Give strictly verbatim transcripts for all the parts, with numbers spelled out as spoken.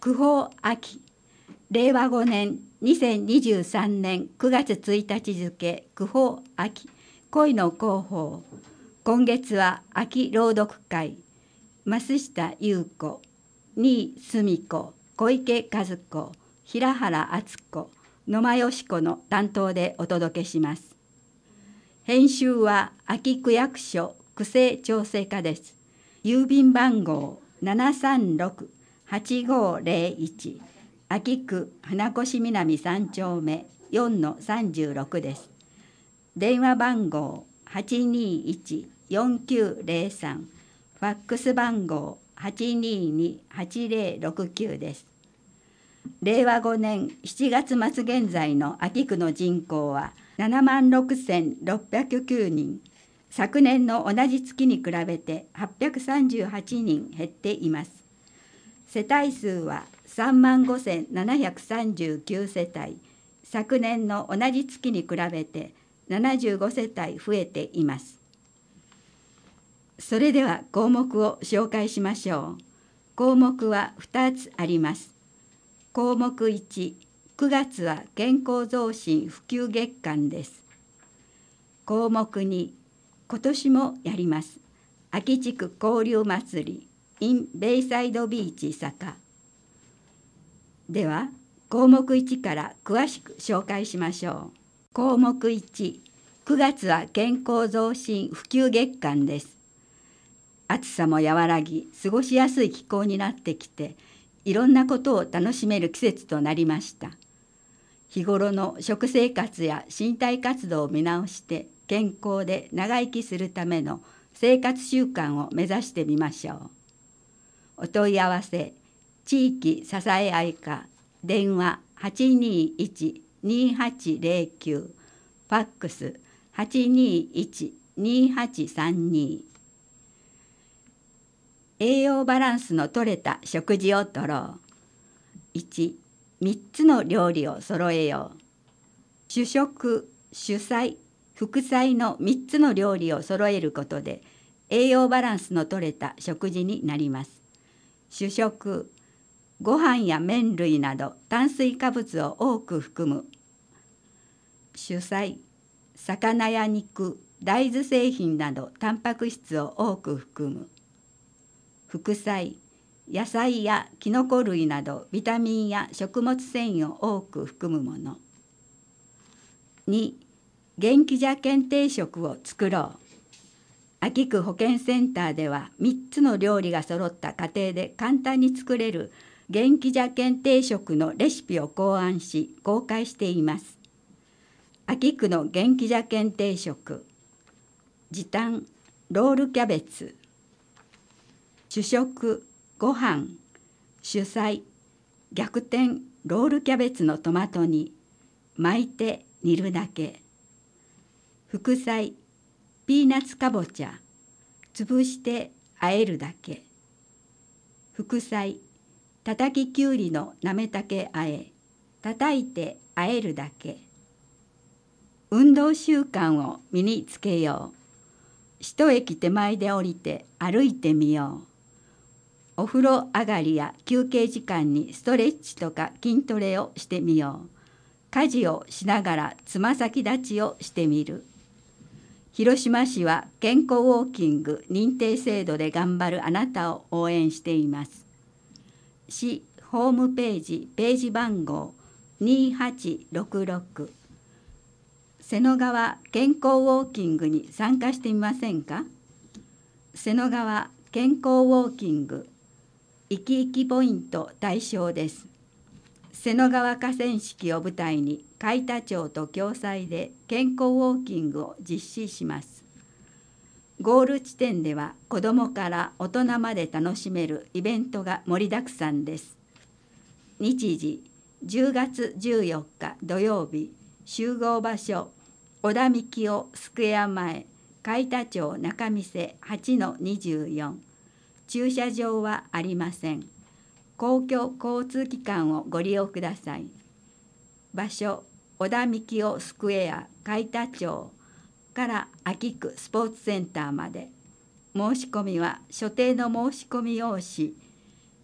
区法秋、令和ごねんにせんにじゅうさんねんくがつついたち付区法秋、恋の広報。今月は秋朗読会、増下優子、新澄子、小池和子、平原敦子、野間よし子の担当でお届けします。編集は秋区役所区政調整課です。郵便番号 ななさんろくはちごーぜろいち、秋区船越南さん丁目 よんのさんじゅうろく です。電話番号 はちにいちよんきゅうぜろさん、ファックス番号 はちにーにーはちぜろろくきゅう です。令和ごねんしちがつ末現在の秋区の人口はななまんろくせんろっぴゃくきゅうにん、昨年の同じ月に比べてはっぴゃくさんじゅうはちにん減っています。世帯数はさんまんごせんななひゃくさんじゅうきゅう世帯、昨年の同じ月に比べてななじゅうご世帯増えています。それでは項目を紹介しましょう。項目はふたつあります。項目いち、くがつは健康増進普及月間です。項目に、今年もやります。秋地区交流祭り in ベイサイドビーチ坂。では、項目いちから詳しく紹介しましょう。項目いち、くがつは健康増進普及月間です。暑さも和らぎ、過ごしやすい気候になってきて、いろんなことを楽しめる季節となりました。日頃の食生活や身体活動を見直して健康で長生きするための生活習慣を目指してみましょう。お問い合わせ、地域支え合い課、電話 はちにーいちにーはちぜろきゅう、ファックス はちにーいちにーはちさんに。栄養バランスのとれた食事をとろう。いち、みっつの料理を揃えよう。主食、主菜、副菜のみっつの料理を揃えることで栄養バランスのとれた食事になります。主食、ご飯や麺類など炭水化物を多く含む。主菜、魚や肉、大豆製品などタンパク質を多く含む。副菜、野菜やきのこ類などビタミンや食物繊維を多く含むもの。に、元気茶検定食を作ろう。秋区保健センターではみっつの料理が揃った家庭で簡単に作れる元気茶検定食のレシピを考案し公開しています。秋区の元気茶検定食、時短ロールキャベツ、主食ご飯、主菜逆転ロールキャベツのトマト煮、巻いて煮るだけ。副菜ピーナッツかぼちゃ、潰して和えるだけ。副菜たたききゅうりのなめたけあえ、叩いて和えるだけ。運動習慣を身につけよう。一駅手前で降りて歩いてみよう。お風呂上がりや休憩時間にストレッチとか筋トレをしてみよう。家事をしながらつま先立ちをしてみる。広島市は健康ウォーキング認定制度で頑張るあなたを応援しています。市ホームページページ番号にはちろくろく。瀬野川健康ウォーキングに参加してみませんか？瀬野川健康ウォーキング生き生きポイント対象です。瀬野川河川敷を舞台に海田町と共催で健康ウォーキングを実施します。ゴール地点では子どもから大人まで楽しめるイベントが盛りだくさんです。日時じゅうがつじゅうよっか土曜日、集合場所小田幹夫スクエア前海田町仲見世 はちのにじゅうよん。駐車場はありません。公共交通機関をご利用ください。場所、小田幹夫スクエア海田町から秋区スポーツセンターまで。申し込みは所定の申し込み用紙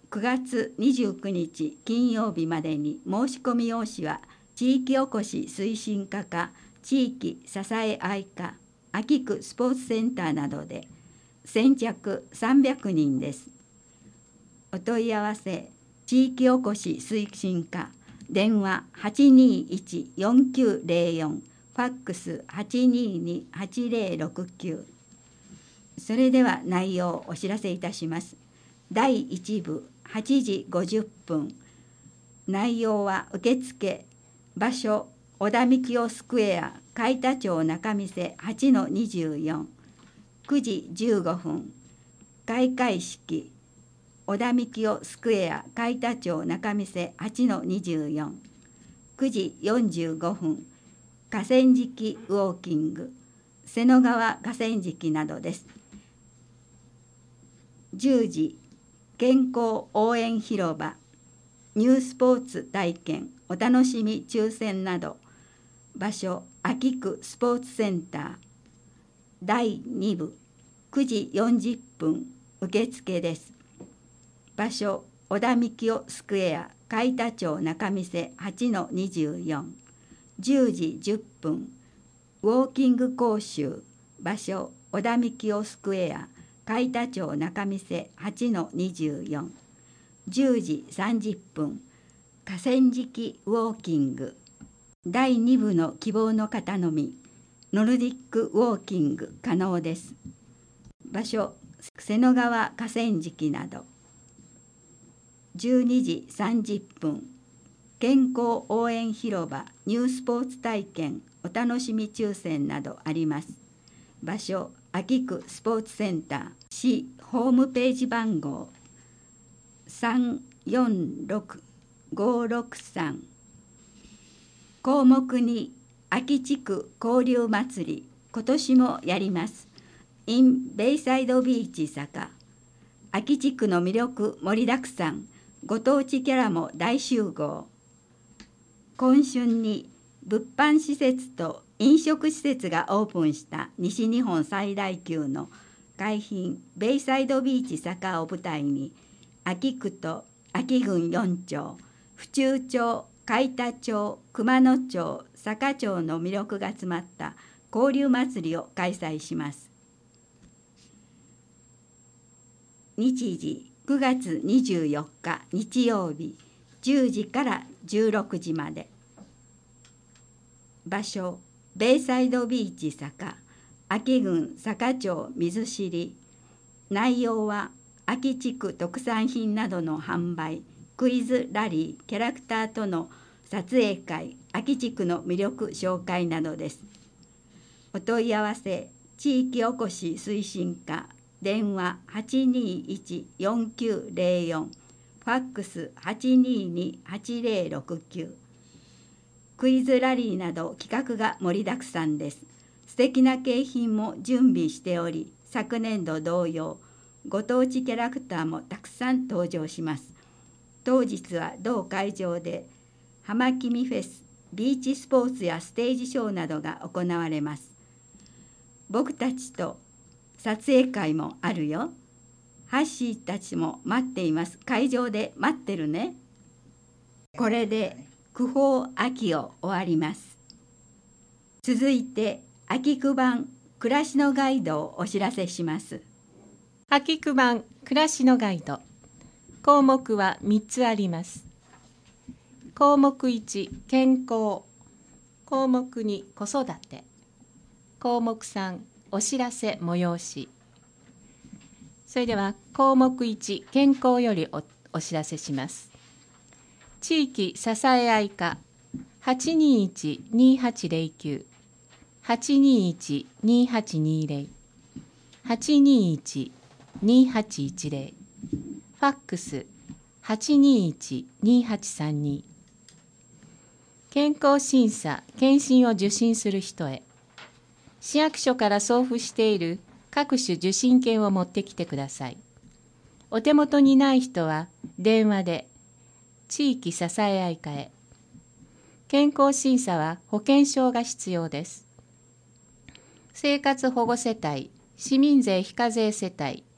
くがつにじゅうくにち金曜日までに申し込み用紙は地域おこし推進課か地域支え合い課秋区スポーツセンターなどで先着さんびゃくにんです。お問い合わせ地域おこし推進課電話 はちにいち よんきゅうぜろよん ファックス はちにーに はちぜろろくきゅう。それでは内容をお知らせいたします。だいいち部はちじごじゅっぷん。内容は受付場所小田幹雄スクエア海田町仲見世 はちのにじゅうよん。くじじゅうごふん開会式小田幹雄スクエア海田町仲見世 はちのにじゅうよん。くじよんじゅうごふん河川敷ウォーキング瀬野川河川敷などです。じゅうじ健康応援広場ニュースポーツ体験お楽しみ抽選など場所秋区スポーツセンターだいに部くじよんじゅっぷん受付です。場所小田幹雄スクエア海田町仲見世 はちのにじゅうよん。じゅうじじゅっぷんウォーキング講習場所小田幹雄スクエア海田町仲見世 はちのにじゅうよん。じゅうじさんじゅっぷん河川敷ウォーキングだいに部の希望の方のみノルディックウォーキング可能です。場所瀬野川河川敷などじゅうにじさんじゅっぷん健康応援広場ニュースポーツ体験お楽しみ抽選などあります。場所秋区スポーツセンター市ホームページ番号さんよんろくごろくさん。項目に秋地区交流祭り今年もやります in ベイサイドビーチ坂秋地区の魅力盛りだくさんご当地キャラも大集合。今春に物販施設と飲食施設がオープンした西日本最大級の海浜ベイサイドビーチ坂を舞台に秋区と秋郡よん町府中町海田町熊野町坂町の魅力が詰まった交流祭りを開催します。日時くがつにじゅうよっか日曜日じゅうじからじゅうろくじまで。場所ベイサイドビーチ坂秋郡坂町水尻。内容は秋地区特産品などの販売クイズラリーキャラクターとの撮影会秋地区の魅力紹介などです。お問い合わせ地域おこし推進課電話 はちにいち よんきゅうぜろよん ファックス はちにーに はちぜろろくきゅう。クイズラリーなど企画が盛りだくさんです。素敵な景品も準備しており昨年度同様ご当地キャラクターもたくさん登場します。当日は同会場で浜君フェスビーチスポーツやステージショーなどが行われます。僕たちと撮影会もあるよ。ハッシーたちも待っています。会場で待ってるね。これで区報秋を終わります。続いて秋区版暮らしのガイドをお知らせします。 秋区版暮らしのガイド項目はみっつあります。項目いち健康、項目に子育て、項目さんお知らせ催し。それでは項目いち健康より お, お知らせします。地域支え合い課 はちにいち にはちぜろきゅう はちにいち にはちにぜろ はちにいち にはちいちぜろファックス はちにいち にはちさんに。健康審査・検診を受診する人へ。市役所から送付している各種受診券を持ってきてください。お手元にない人は電話で地域支え合い課へ。健康審査は保険証が必要です。生活保護世帯、市民税非課税世帯、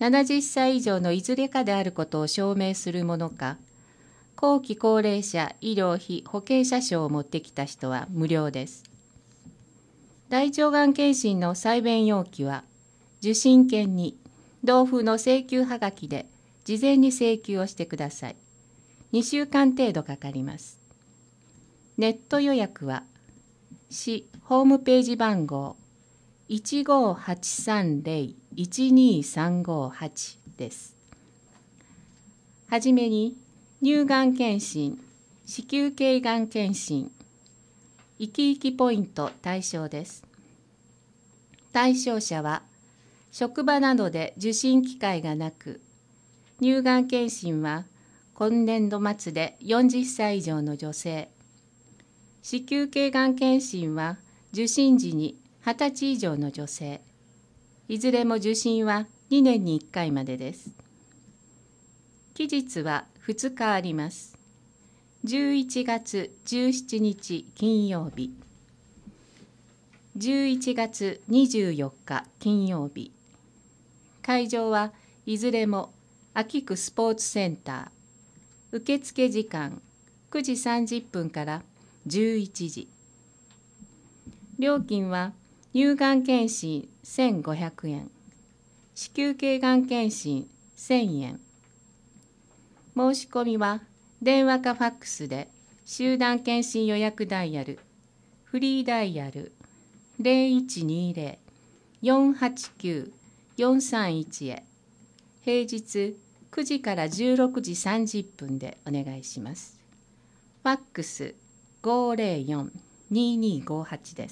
ななじゅっさい以上のいずれかであることを証明するものか、後期高齢者医療費保険者証を持ってきた人は無料です。大腸がん検診の採便要記は、受診券に同封の請求はがきで事前に請求をしてください。にしゅうかん程度かかります。ネット予約は、市ホームページ番号 いちごはちさんぜろいちにさんごはち です。はじめに、乳がん検診、子宮頸がん検診、生き生きポイント対象です。対象者は、職場などで受診機会がなく、乳がん検診は今年度末でよんじゅっさい以上の女性、子宮頸がん検診は受診時にはたち以上の女性、いずれも受診はにねんにいっかいまでです。期日はふつかあります。じゅういちがつじゅうしちにち金曜日、じゅういちがつにじゅうよっか金曜日。会場はいずれも秋区スポーツセンター。受付時間くじさんじゅっぷんからじゅういちじ。料金は乳がん検診せんごひゃくえん、子宮頸がん検診せんえん。申し込みは電話かファックスで集団検診予約ダイヤル、フリーダイヤル ゼロいちにゼロ よんはちきゅう よんさんいち へ、平日くじからじゅうろくじさんじゅっぷんでお願いします。ファックスごーぜろよん にーにーごーはちです。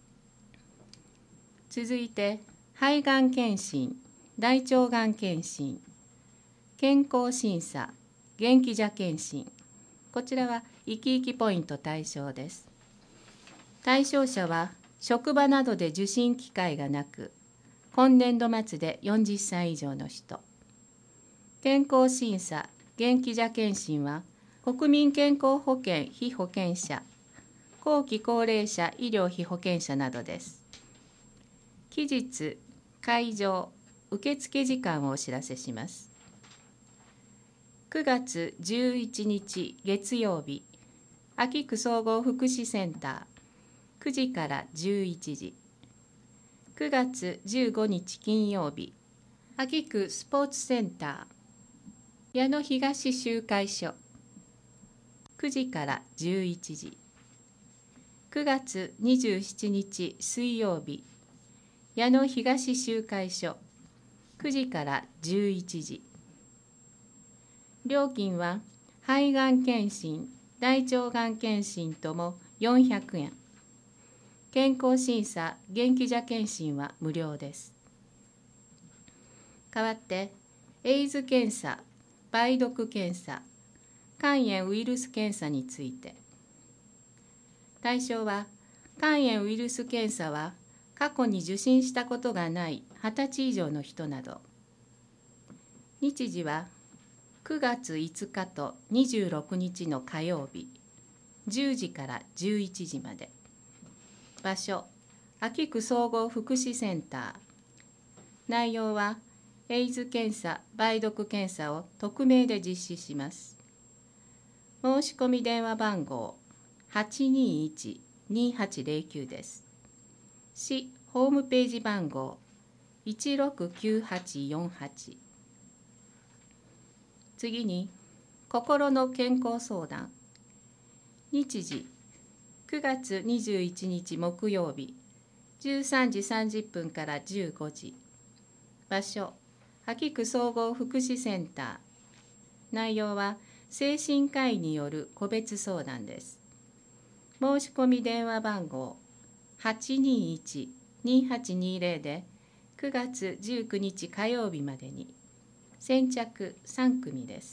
続いて、肺がん検診、大腸がん検診、健康審査、元気者検診。こちらは生き生きポイント対象です。対象者は職場などで受診機会がなく、今年度末でよんじゅっさい以上の人。健康審査、元気者検診は、国民健康保険被保険者、後期高齢者医療費保険者などです。期日、会場、受付時間をお知らせします。くがつじゅういちにち月曜日、秋区総合福祉センター、くじからじゅういちじ。くがつじゅうごにち金曜日、秋区スポーツセンター、矢野東集会所、くじからじゅういちじ。くがつにじゅうしちにち水曜日、矢野東集会所、くじからじゅういちじ。料金は肺がん検診、大腸がん検診ともよんひゃくえん。健康審査、元気者検診は無料です。代わって、エイズ検査、梅毒検査、肝炎ウイルス検査について。対象は、肝炎ウイルス検査は過去に受診したことがないはたち以上の人など。日時はくがついつかとにじゅうろくにちの火曜日、じゅうじからじゅういちじまで。場所、秋区総合福祉センター。内容は、エイズ検査、梅毒検査を匿名で実施します。申し込み電話番号はちにいち にはちゼロきゅうです。市ホームページ番号いちろくきゅうはちよんはち。次に、心の健康相談。日時、くがつにじゅういちにち木曜日、じゅうさんじさんじゅっぷんからじゅうごじ。場所、秋区総合福祉センター。内容は、精神科医による個別相談です。申し込み電話番号はちにいち にはちにゼロでくがつじゅうくにち火曜日までに。先着さんくみです。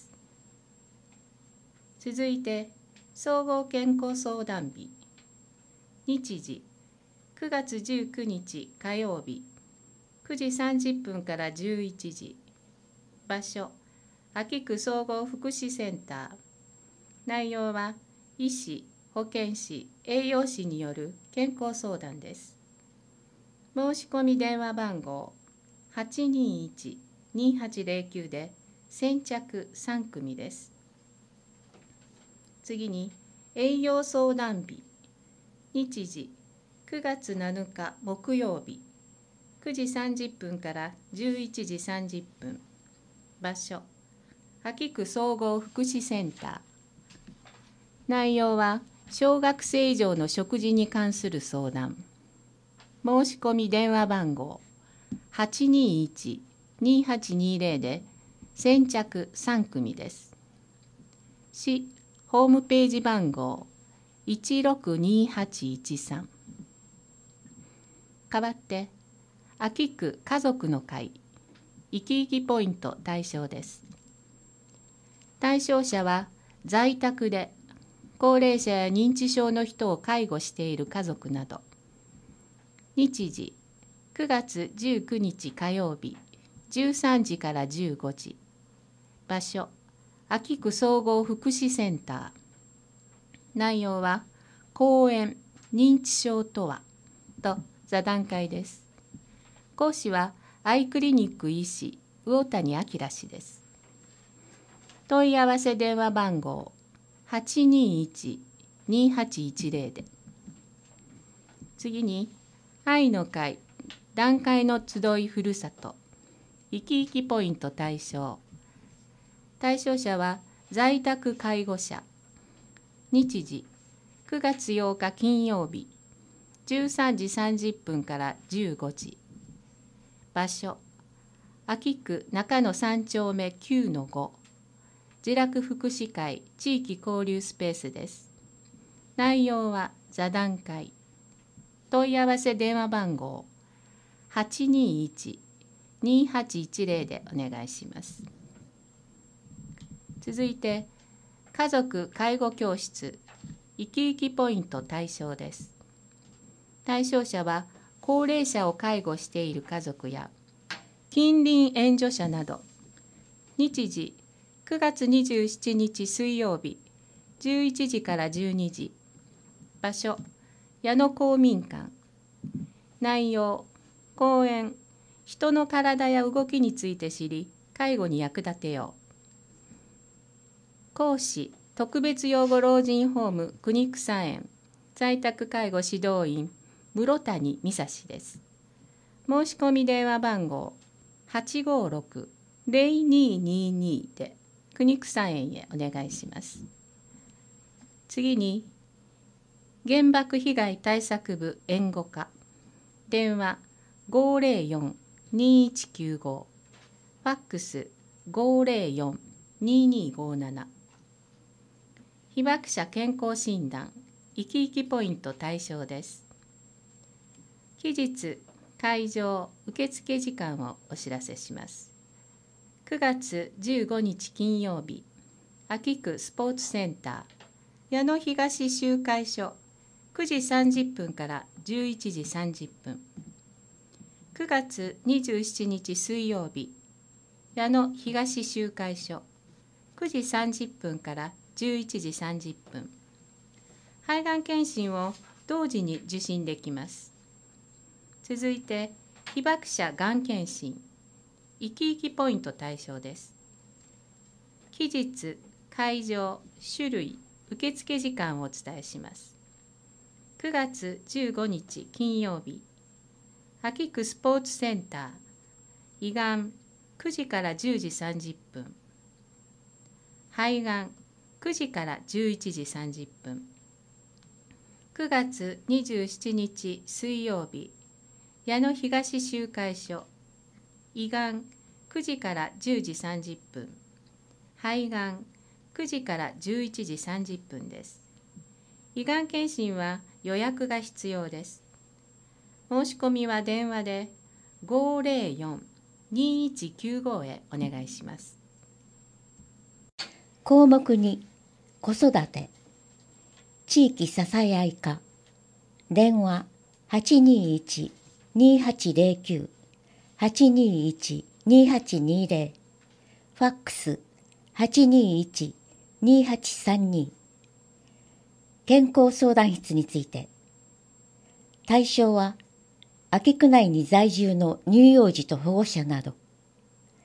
続いて、総合健康相談日。日時、くがつじゅうくにち火曜日、くじさんじゅっぷんからじゅういちじ。場所、秋区総合福祉センター。内容は、医師、保健師、栄養士による健康相談です。申し込み電話番号はちにいちにはちゼロきゅうで先着さん組です。次に栄養相談日、日時くがつなのか木曜日、くじさんじゅっぷんからじゅういちじさんじゅっぷん、場所秋区総合福祉センター。内容は小学生以上の食事に関する相談。申し込み電話番号 はちにいち にはちにゼロ で先着さん組です。市ホームページ番号いちろくにはちいちさん。代わって秋区家族の会生き生きポイント対象です。対象者は在宅で高齢者や認知症の人を介護している家族など。日時くがつじゅうくにち火曜日じゅうさんじからじゅうごじ。場所秋区総合福祉センター。内容は講演認知症とはと座談会です。講師はアイクリニック医師魚谷明氏です。問い合わせ電話番号 はちにいち にはちいちゼロ で。次に愛の会団塊の集いふるさと生き生きポイント対象。対象者は在宅介護者。日時くがつようか金曜日じゅうさんじさんじゅっぷんからじゅうごじ。場所秋区中野さん丁目 きゅうのご 自楽福祉会地域交流スペースです。内容は座談会。問い合わせ電話番号 はちにいち にはちいちゼロ でお願いします。続いて家族介護教室生き生きポイント対象です。対象者は高齢者を介護している家族や近隣援助者など。日時くがつにじゅうしちにち水曜日じゅういちじからじゅうにじ。場所矢野公民館。内容講演人の体や動きについて知り介護に役立てよう。講師特別養護老人ホーム国草園在宅介護指導員室谷美沙氏です。申し込み電話番号はちごろく ゼロにににで国草園へお願いします。次に原爆被害対策部援護課電話ごゼロよん にいちきゅうご、ファックスごゼロよん ににごなな。被爆者健康診断生き生きポイント対象です。期日会場受付時間をお知らせします。くがつじゅうごにち金曜日秋区スポーツセンター矢野東集会所くじさんじゅっぷんからじゅういちじさんじゅっぷん。くがつにじゅうしちにち水曜日矢野東集会所くじさんじゅっぷんからじゅういちじさんじゅっぷん。肺がん検診を同時に受診できます。続いて被爆者がん検診生き生きポイント対象です。期日会場種類受付時間をお伝えします。くがつじゅうごにち金曜日秋区スポーツセンター胃がんくじからじゅうじさんじゅっぷん、肺がんくじからじゅういちじさんじゅっぷん。くがつにじゅうしちにち水曜日矢野東集会所胃がんくじからじゅうじさんじゅっぷん、肺がんくじからじゅういちじさんじゅっぷんです。胃がん検診は予約が必要です。申し込みは電話でごゼロよん にいちきゅうごへお願いします。 項目に子育て地域支え合い課電話 はちにいち にはちゼロきゅう はちにいち にはちにゼロ、ファックス はちにいち にはちさんに。健康相談室について対象は秋区内に在住の乳幼児と保護者など。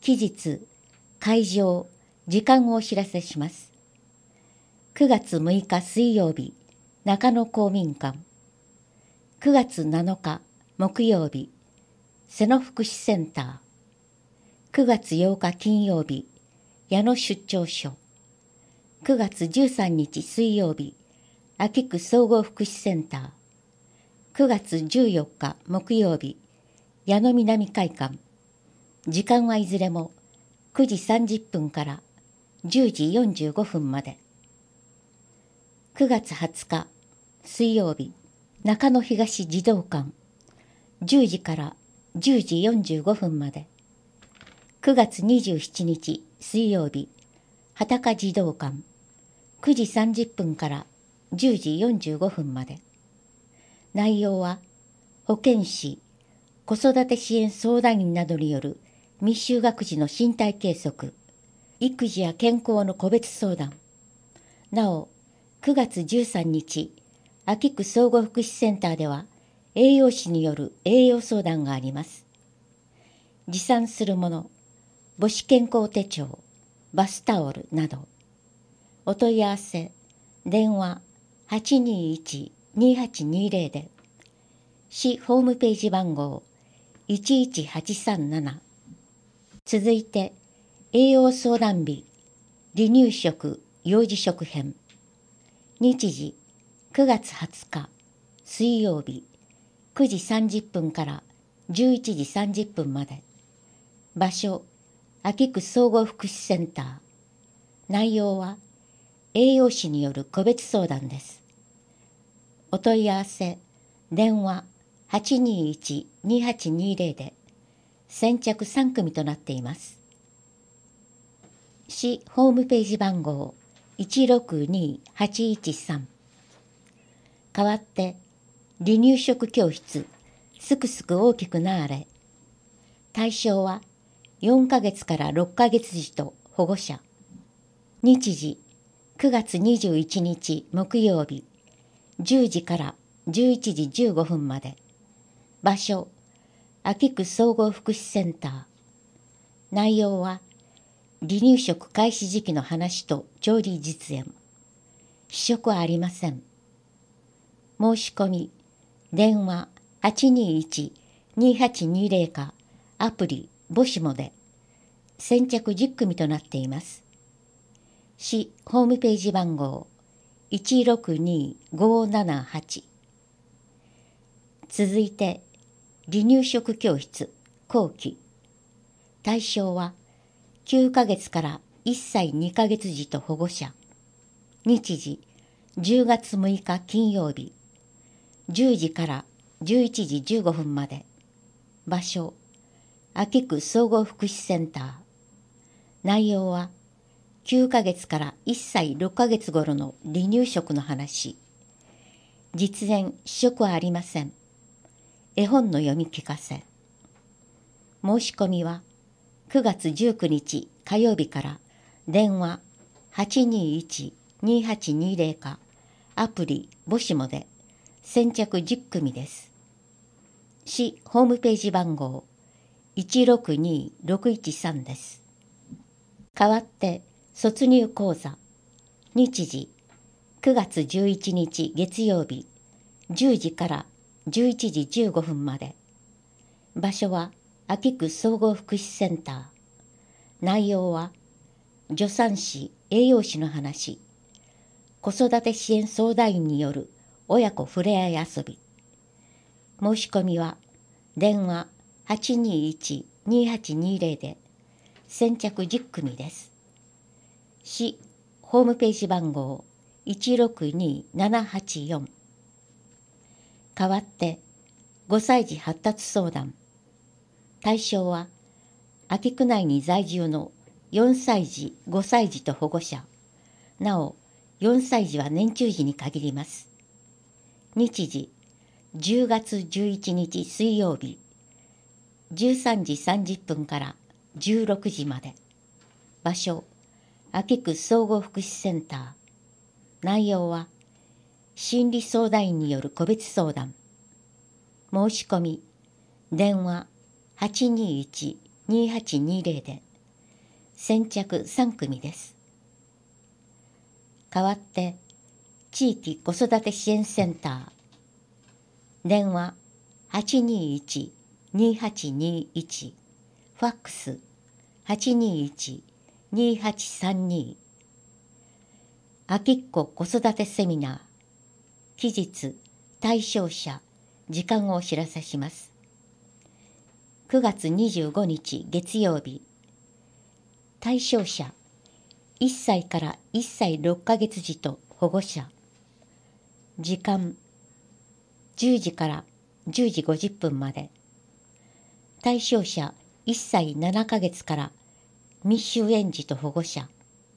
期日、会場、時間をお知らせします。くがつむいか水曜日、中野公民館。くがつなのか木曜日、瀬野福祉センター。くがつようか金曜日、矢野出張所。くがつじゅうさんにち水曜日、秋区総合福祉センター。くがつじゅうよっか木曜日、矢野南会館。時間はいずれもくじさんじゅっぷんからじゅうじよんじゅうごふんまで。くがつはつか水曜日、中野東児童館。じゅうじからじゅうじよんじゅうごふんまで。くがつにじゅうしちにち水曜日、畑児童館。くじさんじゅっぷんからじゅうじよんじゅうごふんまで。内容は、保健師、子育て支援相談員などによる未就学児の身体計測、育児や健康の個別相談。なお、くがつじゅうさんにち、秋区総合福祉センターでは、栄養士による栄養相談があります。持参するもの、母子健康手帳、バスタオルなど。お問い合わせ、電話はちにいち にはちにぜろで、市ホームページ番号いちいちはちさんなな。続いて、栄養相談日、離乳食、幼児食編。日時、くがつはつか、水曜日、くじさんじゅっぷんからじゅういちじさんじゅっぷんまで。場所、秋区総合福祉センター。内容は、栄養士による個別相談です。お問い合わせ、電話はちにいち にはちにぜろで、先着さんくみとなっています。市ホームページ番号いちろくにはちいちさん。代わって、離乳食教室、すくすく大きくなあれ。対象は、よんかげつからろっかげつ児と保護者。日時、くがつにじゅういちにち木曜日、じゅうじからじゅういちじじゅうごふんまで。場所、秋区総合福祉センター。内容は、離乳食開始時期の話と調理実演。試食はありません。申し込み、電話はちにいち にはちにぜろかアプリボシモで、先着じゅっくみとなっています。市ホームページ番号いちろくに ごーななはち。続いて、離乳食教室後期。対象はきゅうかげつからいっさいにかげつ児と保護者。日時、じゅうがつむいか金曜日、じゅうじからじゅういちじじゅうごふんまで。場所、秋区総合福祉センター。内容は、きゅうかげつからいっさいろっかげつ頃の離乳食の話。実演、試食はありません。絵本の読み聞かせ。申し込みは、くがつじゅうくにち火曜日から電話はちにいち にはちにぜろかアプリボシモで先着じゅっくみです。市ホームページ番号いちろくに ろくいちさんです。代わって卒入講座。日時、くがつじゅういちにち月曜日、じゅうじからじゅういちじじゅうごふんまで。場所は秋区総合福祉センター。内容は、助産師・栄養士の話、子育て支援相談員による親子ふれあい遊び。申し込みは、電話はちにいち にはちにぜろで、先着じゅっくみです。市ホームページ番号いちろくに ななはちよん。代わって、ごさい児発達相談。対象は、秋区内に在住のよんさい児、ごさい児と保護者。なお、よんさい児は年中児に限ります。日時、じゅうがつじゅういちにち水曜日、じゅうさんじさんじゅっぷんからじゅうろくじまで。場所、秋区総合福祉センター。内容は、心理相談員による個別相談。申し込み、電話はちにいち にはちにぜろで先着さん組です。代わって地域子育て支援センター、電話 はちにいち にはちにいち、ファックス はちにいち にはちさんに、あきっこ子育てセミナー、期日、対象者、時間をお知らせします。くがつにじゅうごにち月曜日、対象者、いっさいからいっさいろっかげつ児と保護者、時間、じゅうじからじゅうじごじゅっぷんまで、対象者いっさいななかげつから未就園児と保護者、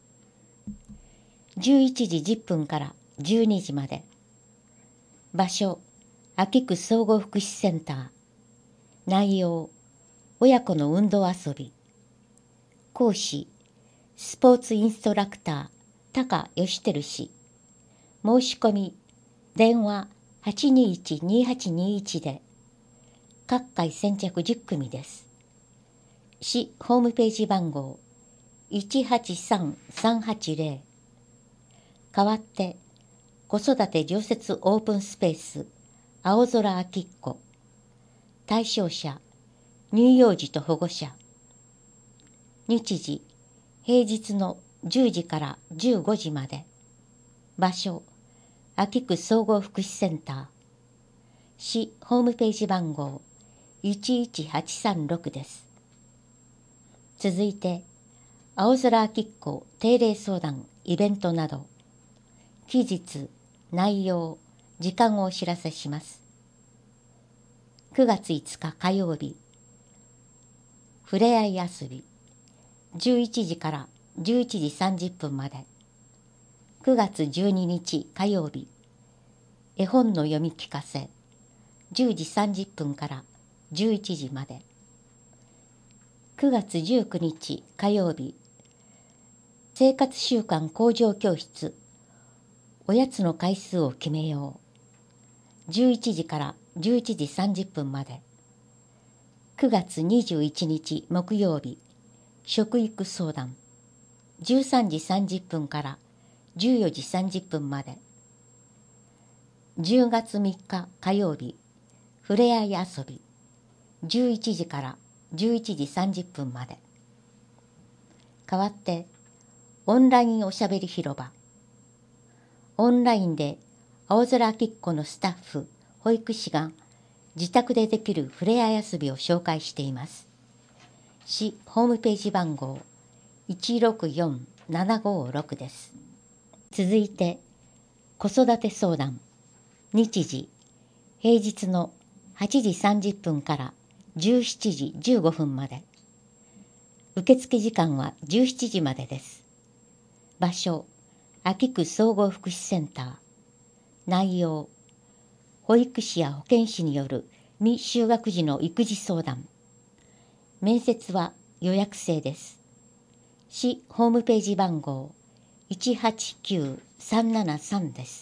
じゅういちじじゅっぷんからじゅうにじまで、場所、秋区総合福祉センター、内容、親子の運動遊び、講師、スポーツインストラクター、高義輝氏、申し込み、電話 はちにいち にはちにいち で、各回先着じゅっ組です。市ホームページ番号 いちはちさんさんはちゼロ、代わって子育て常設オープンスペース青空あきっこ、対象者乳幼児と保護者、日時平日のじゅうじからじゅうごじまで、場所秋区総合福祉センター、市ホームページ番号いちいちはちさんろくです。続いて青空あきっこ定例相談イベントなど、期日、内容、時間をお知らせします。くがついつか火曜日、ふれあい遊び、じゅういちじからじゅういちじさんじゅっぷんまで。くがつじゅうににち火曜日、絵本の読み聞かせ、じゅうじさんじゅっぷんからじゅういちじまで。くがつじゅうくにち火曜日、生活習慣向上教室、おやつの回数を決めよう、じゅういちじからじゅういちじさんじゅっぷんまで。くがつにじゅういちにち木曜日、食育相談、じゅうさんじさんじゅっぷんからじゅうよじさんじゅっぷんまで。じゅうがつみっか火曜日、ふれあい遊び、じゅういちじからじゅういちじさんじゅっぷんまで。代わってオンラインおしゃべり広場、オンラインで青空あきっこのスタッフ、保育士が自宅でできるふれあい遊びを紹介しています。市ホームページ番号いちろくよんななごろくです。続いて子育て相談、日時平日のはちじさんじゅっぷんからじゅうしちじじゅうごふんまで。受付時間はじゅうしちじまでです。場所、秋区総合福祉センター。内容、保育士や保健師による未就学児の育児相談。面接は予約制です。市ホームページ番号いちはちきゅうさんななさんです。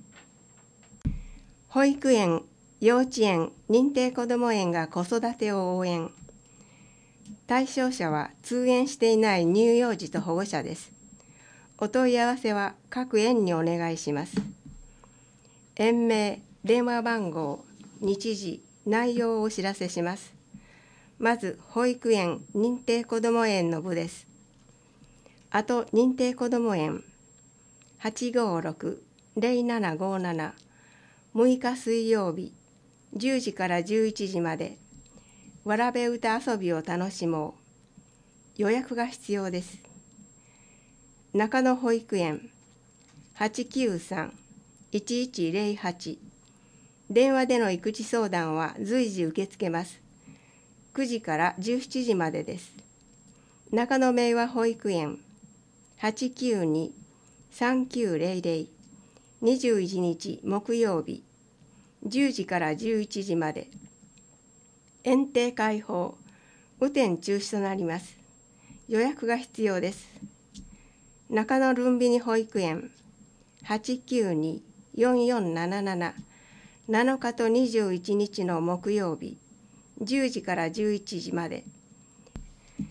保育園、幼稚園、認定こども園が子育てを応援。対象者は通園していない乳幼児と保護者です。お問い合わせは各園にお願いします。園名、電話番号、日時、内容をお知らせします。まず、保育園認定こども園の部です。あと認定こども園 はちごろく ゼロななごなな、むいか水曜日じゅうじからじゅういちじまで、わらべ歌遊びを楽しもう。予約が必要です。中野保育園 はちきゅうさん いちいちゼロはち、電話での育児相談は随時受け付けます。くじからじゅうしちじまでです。中野明和保育園 はちきゅうに さんきゅうゼロゼロ、にじゅういちにち木曜日じゅうじからじゅういちじまで。園庭開放、雨天中止となります。予約が必要です。中野ルンビニ保育園 はちきゅうに よんよんなななな、なのかとにじゅういちにちの木曜日じゅうじからじゅういちじまで。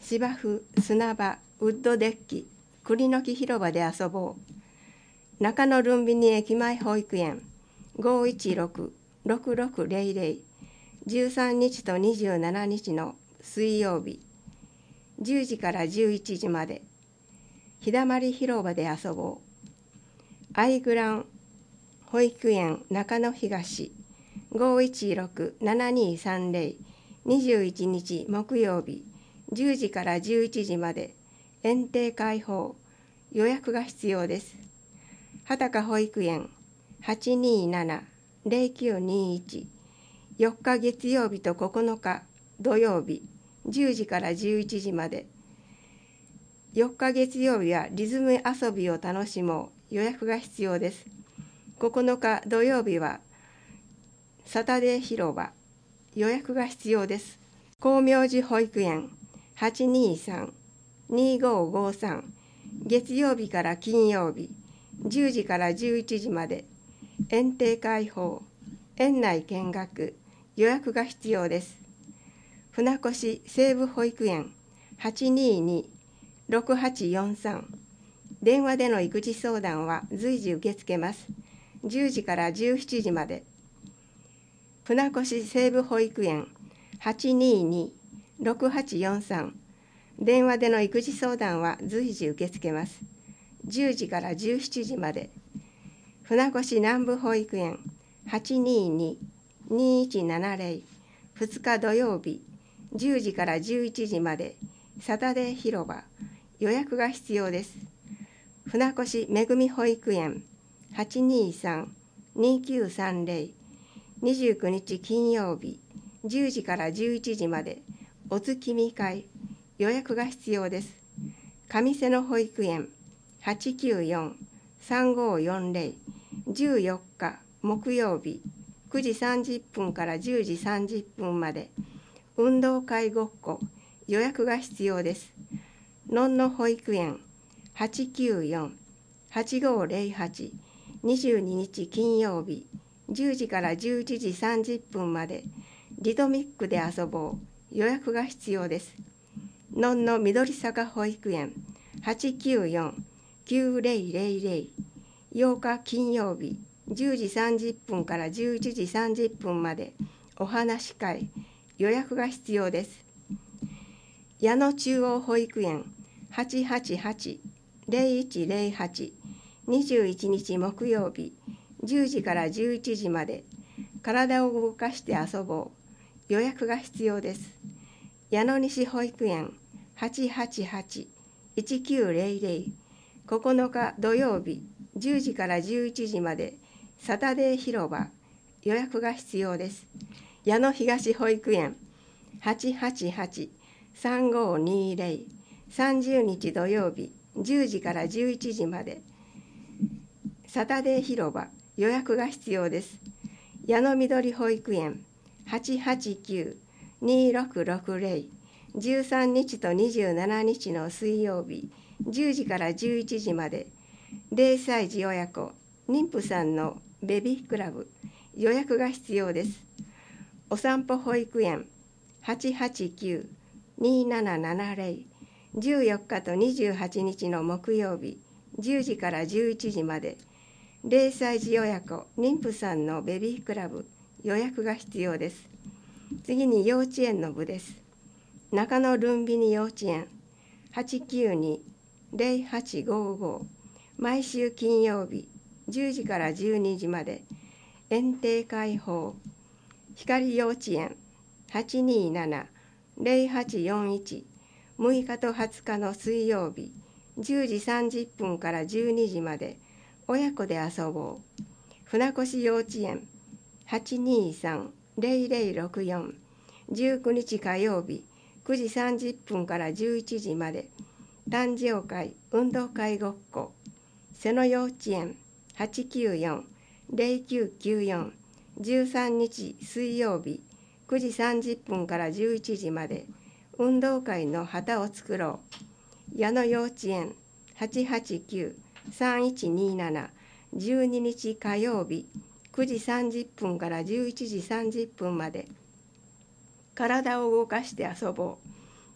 芝生、砂場、ウッドデッキ、栗の木広場で遊ぼう。中野ルンビニ駅前保育園 ごいちろく ろくろくゼロゼロ じゅうさんにちとにじゅうしちにちの水曜日じゅうじからじゅういちじまで日だまり広場で遊ぼう。アイグラン保育園中野東 ごいちろく ななにさんゼロ にじゅういちにち木曜日じゅうじからじゅういちじまで園庭開放。予約が必要です。畑保育園 はちにーなな ゼロきゅうにいち よっか月曜日とここのか土曜日じゅうじからじゅういちじまで。よっか月曜日はリズム遊びを楽しもう。予約が必要です。ここのか土曜日はサタデー広場。予約が必要です。光明寺保育園 はちにーさん にーごーごーさん 月曜日から金曜日じゅうじからじゅういちじまで園庭開放。園内見学。予約が必要です。船越西部保育園 はちにーに ろくはちよんさん 電話での育児相談は随時受け付けます。じゅうじからじゅうしちじまで。船越西部保育園 はちにーに ろくはちよんさん 電話での育児相談は随時受け付けます。じゅうじからじゅうしちじまで。船越南部保育園 はちにーに にーいちななゼロ ふつか土曜日じゅうじからじゅういちじまでサタデー広場。予約が必要です。船越めぐみ保育園 はちにーさん にーきゅうさんゼロ にじゅうくにち金曜日じゅうじからじゅういちじまでお月見会。予約が必要です。上瀬野保育園 はちきゅうよん さんごーよんゼロ じゅうよっか木曜日くじさんじゅっぷんからじゅうじさんじゅっぷんまで運動会ごっこ。予約が必要です。のんの保育園 はちきゅうよん はちごーゼロはち にじゅうににち金曜日じゅうじからじゅういちじさんじゅっぷんまでリトミックで遊ぼう。予約が必要です。のんの緑坂保育園 はちきゅうよん きゅうゼロゼロゼロ ようか金曜日じゅうじさんじゅっぷんからじゅういちじさんじゅっぷんまでお話し会。予約が必要です。矢野中央保育園 はちはちはち ゼロいちゼロはち にじゅういちにち木曜日じゅうじからじゅういちじまで体を動かして遊ぼう。予約が必要です。矢野西保育園 はちはちはち いちきゅうゼロゼロ ここのか土曜日じゅうじからじゅういちじまでサタデー広場。予約が必要です。矢野東保育園 はちはちはち さんごーにーゼロ さんじゅうにち土曜日じゅうじからじゅういちじまでサタデー広場。予約が必要です。矢野緑保育園 はちはちきゅう にーろくろくゼロ じゅうさんにちとにじゅうしちにちの水曜日じゅうじからじゅういちじまでぜろさい児親子妊婦さんのベビークラブ。予約が必要です。お散歩保育園 はちはちきゅう にーななななゼロ じゅうよっかとにじゅうはちにちの木曜日じゅうじからじゅういちじまでぜろさい児親子妊婦さんのベビークラブ。予約が必要です。次に幼稚園の部です。中野ルンビニ幼稚園 はちきゅうに ゼロはちごーごー 毎週金曜日じゅうじからじゅうにじまで園庭開放。光幼稚園 はちにーなな ゼロはちよんいち むいかとはつかの水曜日じゅうじさんじゅっぷんからじゅうにじまで親子で遊ぼう。船越幼稚園 はちにーさん ゼロゼロろくよん じゅうくにち火曜日くじさんじゅっぷんからじゅういちじまで誕生会運動会ごっこ。瀬野幼稚園 はちきゅうよん ゼロきゅうきゅうよん じゅうさんにち水曜日くじさんじゅっぷんからじゅういちじまで運動会の旗を作ろう。矢野幼稚園 はちはちきゅう さんいちにーなな じゅうににち火曜日くじさんじゅっぷんからじゅういちじさんじゅっぷんまで体を動かして遊ぼう。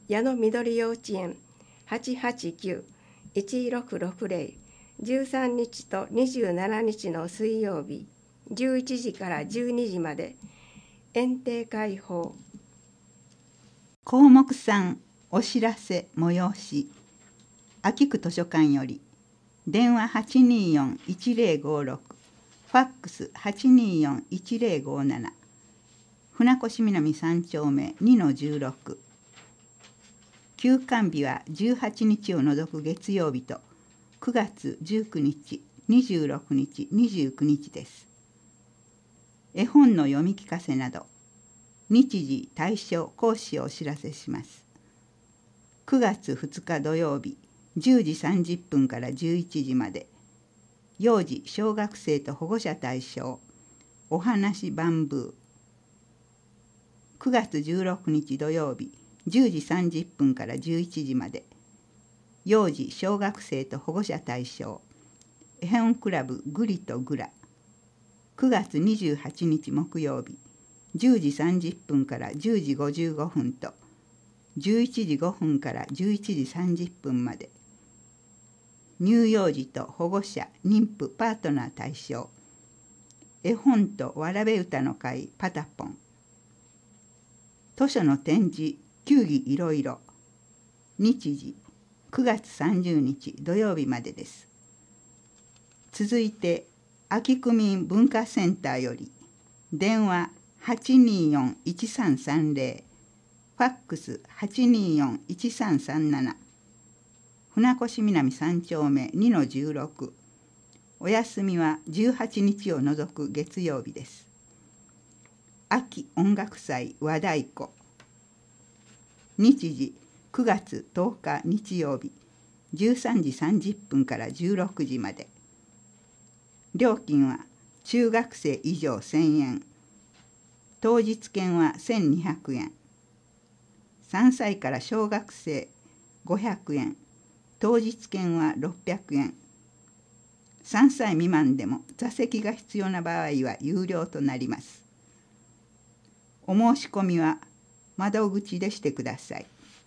矢野緑幼稚園 はちはちきゅう いちろくろくぜろ じゅうさんにちとにじゅうしちにちの水曜日じゅういちじからじゅうにじまで園庭開放。 項目さんお知らせ催し。秋区図書館より電話 はちにーよんいちぜろごろく ファックス はちにーよんいちぜろごなな船越南さん丁目 にのじゅうろく。休館日はじゅうはちにちを除く月曜日とくがつじゅうくにち、にじゅうろくにち、にじゅうくにちです。絵本の読み聞かせなど日時、対象、講師をお知らせします。くがつふつか土曜日じゅうじさんじゅっぷんからじゅういちじまで幼児小学生と保護者対象おはなしバンブー。くがつじゅうろくにち土曜日じゅうじさんじゅっぷんからじゅういちじまで幼児小学生と保護者対象絵本クラブグリとグラ。くがつにじゅうはちにち木曜日じゅうじさんじゅっぷんからじゅうじごじゅうごふんとじゅういちじごふんからじゅういちじさんじゅっぷんまで乳幼児と保護者妊婦パートナー対象絵本とわらべ歌の会パタポン。図書の展示球技いろいろ。日時くがつさんじゅうにち土曜日までです。続いて秋区民文化センターより電話 はちにーよんいちさんさんぜろ ファックス はちにーよんいちさんさんなな船越南さん丁目 にのじゅうろく。お休みはじゅうはちにちを除く月曜日です。秋音楽祭和太鼓。日時くがつとおか日曜日じゅうさんじさんじゅっぷんからじゅうろくじまで。料金は中学生以上せんえん、当日券はせんにひゃくえん、さんさいから小学生ごひゃくえん、当日券はろっぴゃくえん、さんさい未満でも座席が必要な場合は有料となります。お申し込みは窓口でしてください。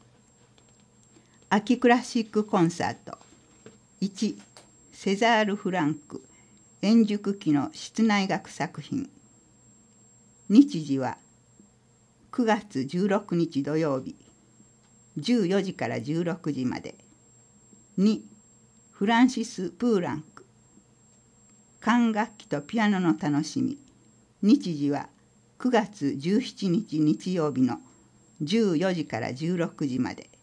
秋クラシックコンサート。いちセザール・フランク円熟期の室内楽作品。日時はくがつじゅうろくにち土曜日じゅうよじからじゅうろくじまで。にフランシス・プーランク管楽器とピアノの楽しみ。日時はくがつじゅうしちにち日曜日のじゅうよじからじゅうろくじまで。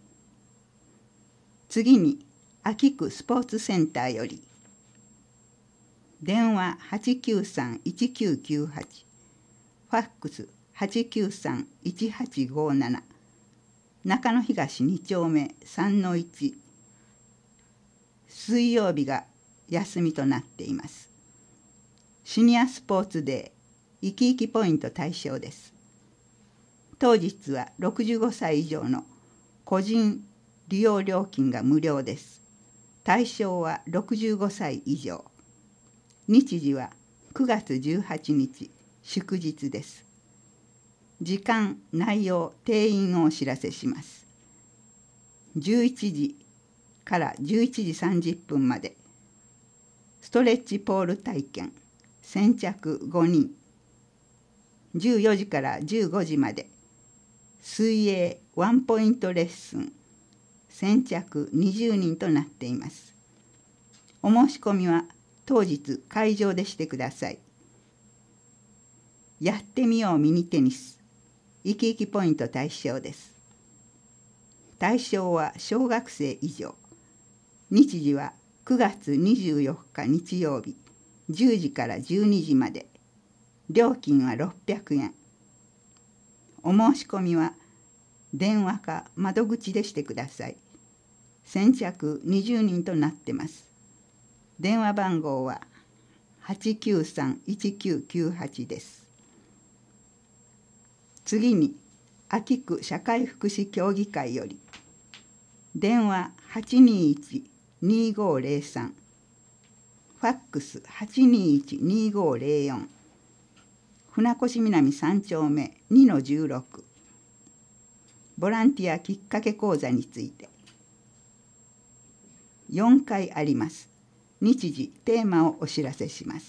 次に秋区スポーツセンターより電話 はちきゅうさんいちきゅうきゅうはち ファックス はちきゅうさんいちはちごなな中野東に丁目 さんのいち。水曜日が休みとなっています。シニアスポーツデー生き生きポイント対象です。当日はろくじゅうごさい以上の個人利用料金が無料です。対象はろくじゅうごさい以上。日時はくがつじゅうはちにち祝日です。時間、内容、定員をお知らせします。じゅういちじからじゅういちじさんじゅっぷんまでストレッチポール体験先着ごにん。じゅうよじからじゅうごじまで水泳ワンポイントレッスン先着にじゅうにんとなっています。お申し込みは当日会場でしてください。やってみようミニテニス生き生きポイント対象です。対象は小学生以上。日時はくがつにじゅうよっか日曜日じゅうじからじゅうにじまで。料金はろっぴゃくえん。お申し込みは電話か窓口でしてください。先着にじゅうにんとなってます。電話番号ははちきゅうさんいちきゅうきゅうはちです。次に秋区社会福祉協議会より電話 はちにいちにごぜろさん ファックス はちにいちにごぜろよん船越南さん丁目 にのじゅうろく。 ボランティアきっかけ講座について。よんかいあります。日時、テーマをお知らせします。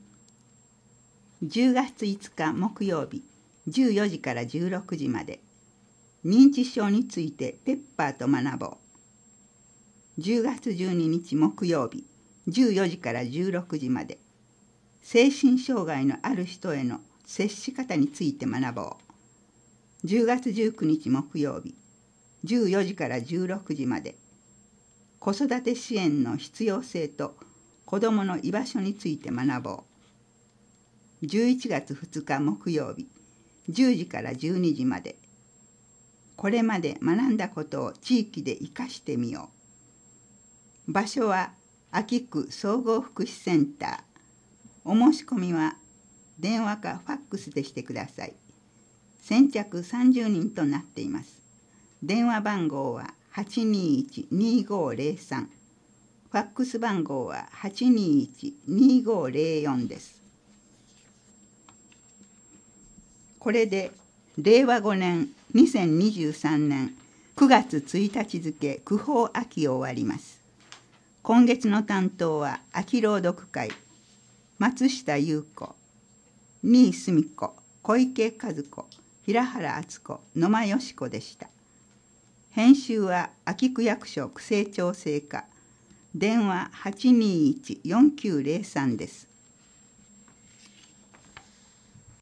じゅうがついつか木曜日、じゅうよじからじゅうろくじまで、認知症についてペッパーと学ぼう。じゅうがつじゅうににち木曜日、じゅうよじからじゅうろくじまで、精神障害のある人への接し方について学ぼう。じゅうがつじゅうくにち木曜日、じゅうよじからじゅうろくじまで、子育て支援の必要性と子どもの居場所について学ぼう。じゅういちがつふつか木曜日、じゅうじからじゅうにじまで、これまで学んだことを地域で生かしてみよう。場所は安芸区総合福祉センター。お申し込みは電話かファックスでしてください。先着さんじゅうにんとなっています。電話番号ははちにいち にごゼロさん。ファックス番号ははちにいち にごゼロよんです。これでれいわごねんにせんにじゅうさんねんくがつついたち付区法秋を終わります。今月の担当は秋朗読会、松下優子、新井澄子、小池和子、平原敦子、野間よし子でした。編集は秋区役所区政調整課、電話はちにいち よんきゅうゼロさんです。